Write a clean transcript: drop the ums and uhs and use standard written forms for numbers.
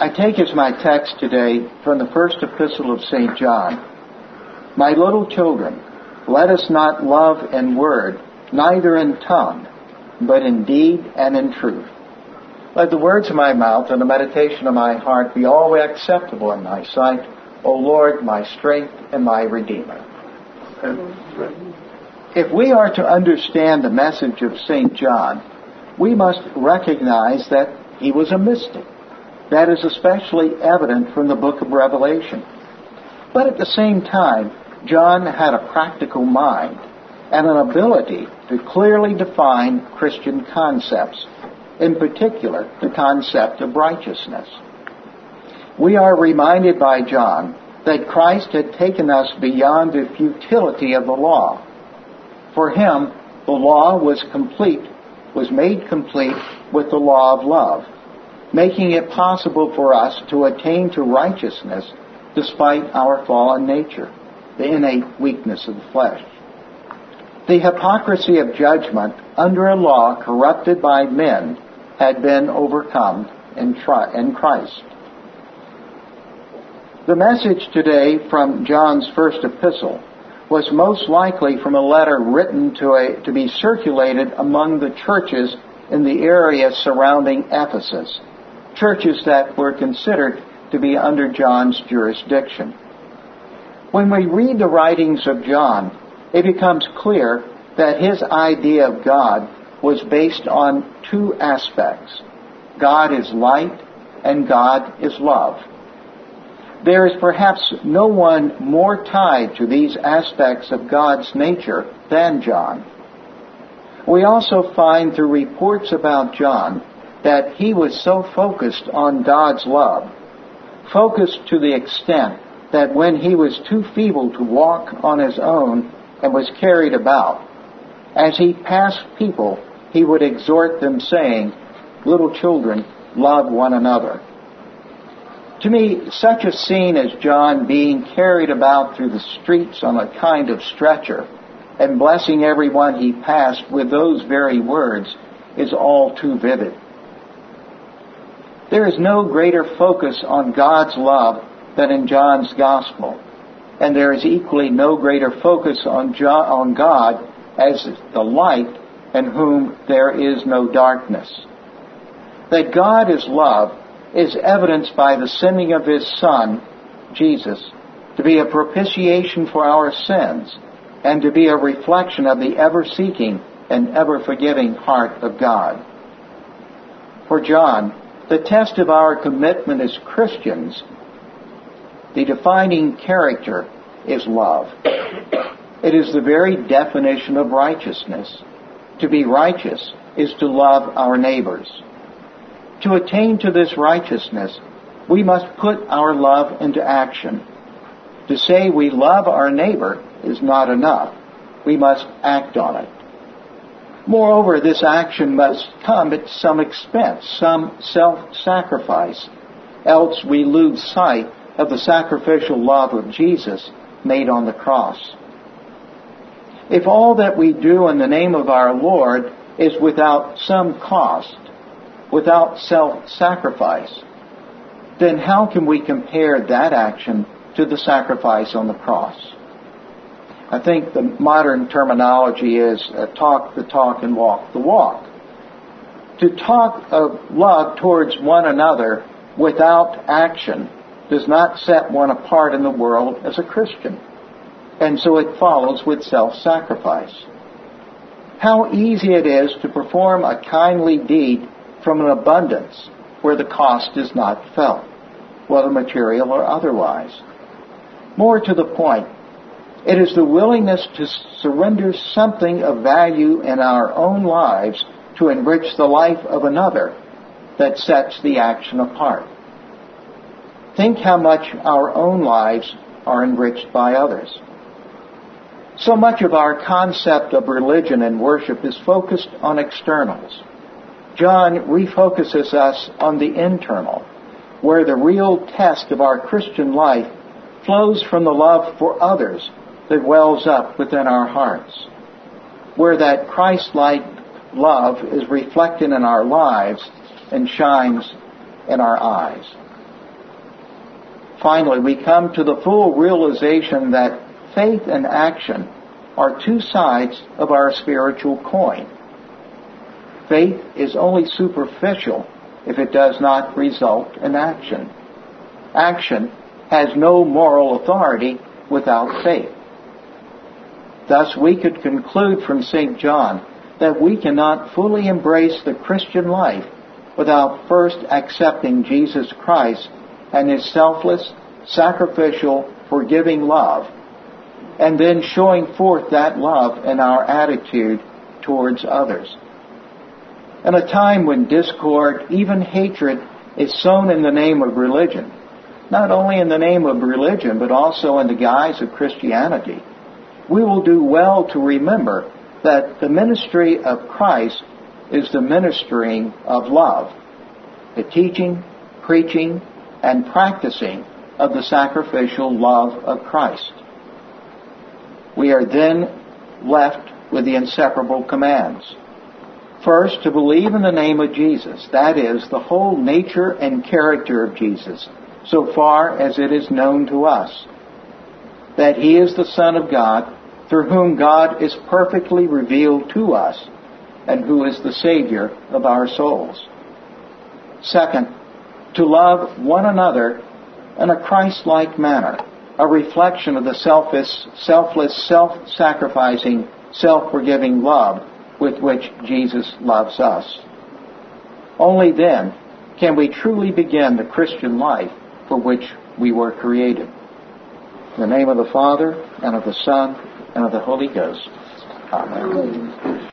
I take as my text today from the first epistle of St. John. My little children, let us not love in word, neither in tongue, but in deed and in truth. Let the words of my mouth and the meditation of my heart be always acceptable in thy sight, O Lord, my strength and my Redeemer. If we are to understand the message of St. John, we must recognize that he was a mystic. That is especially evident from the book of Revelation. But at the same time, John had a practical mind and an ability to clearly define Christian concepts, in particular the concept of righteousness. We are reminded by John that Christ had taken us beyond the futility of the law. For him, the law was made complete with the law of love, making it possible for us to attain to righteousness despite our fallen nature, the innate weakness of the flesh. The hypocrisy of judgment under a law corrupted by men had been overcome in Christ. The message today from John's first epistle was most likely from a letter written to be circulated among the churches in the area surrounding Ephesus, churches that were considered to be under John's jurisdiction. When we read the writings of John, it becomes clear that his idea of God was based on two aspects. God is light and God is love. There is perhaps no one more tied to these aspects of God's nature than John. We also find through reports about John that he was so focused on God's love, focused to the extent that when he was too feeble to walk on his own and was carried about, as he passed people, he would exhort them saying, "Little children, love one another." To me, such a scene as John being carried about through the streets on a kind of stretcher and blessing everyone he passed with those very words is all too vivid. There is no greater focus on God's love than in John's Gospel, and there is equally no greater focus on God as the light in whom there is no darkness. That God is love is evidenced by the sending of his Son, Jesus, to be a propitiation for our sins and to be a reflection of the ever-seeking and ever-forgiving heart of God. For John, the test of our commitment as Christians, the defining character is love. It is the very definition of righteousness. To be righteous is to love our neighbors. To attain to this righteousness, we must put our love into action. To say we love our neighbor is not enough. We must act on it. Moreover, this action must come at some expense, some self-sacrifice, else we lose sight of the sacrificial love of Jesus made on the cross. If all that we do in the name of our Lord is without some cost, without self-sacrifice, then how can we compare that action to the sacrifice on the cross? I think the modern terminology is talk the talk and walk the walk. To talk of love towards one another without action does not set one apart in the world as a Christian. And so it follows with self-sacrifice. How easy it is to perform a kindly deed from an abundance where the cost is not felt, whether material or otherwise. More to the point, it is the willingness to surrender something of value in our own lives to enrich the life of another that sets the action apart. Think how much our own lives are enriched by others. So much of our concept of religion and worship is focused on externals. John refocuses us on the internal, where the real test of our Christian life flows from the love for others that wells up within our hearts, where that Christ-like love is reflected in our lives and shines in our eyes. Finally, we come to the full realization that faith and action are two sides of our spiritual coin. Faith is only superficial if it does not result in action. Action has no moral authority without faith. Thus, we could conclude from St. John that we cannot fully embrace the Christian life without first accepting Jesus Christ and His selfless, sacrificial, forgiving love, and then showing forth that love in our attitude towards others. In a time when discord, even hatred, is sown in the name of religion, not only in the name of religion, but also in the guise of Christianity, we will do well to remember that the ministry of Christ is the ministering of love, the teaching, preaching, and practicing of the sacrificial love of Christ. We are then left with the inseparable commands. First, to believe in the name of Jesus, that is, the whole nature and character of Jesus, so far as it is known to us, that He is the Son of God, through whom God is perfectly revealed to us, and who is the Savior of our souls. Second, to love one another in a Christ-like manner, a reflection of the selfless, self-sacrificing, self-forgiving love with which Jesus loves us. Only then can we truly begin the Christian life for which we were created. In the name of the Father, and of the Son, and of the Holy Ghost. Amen.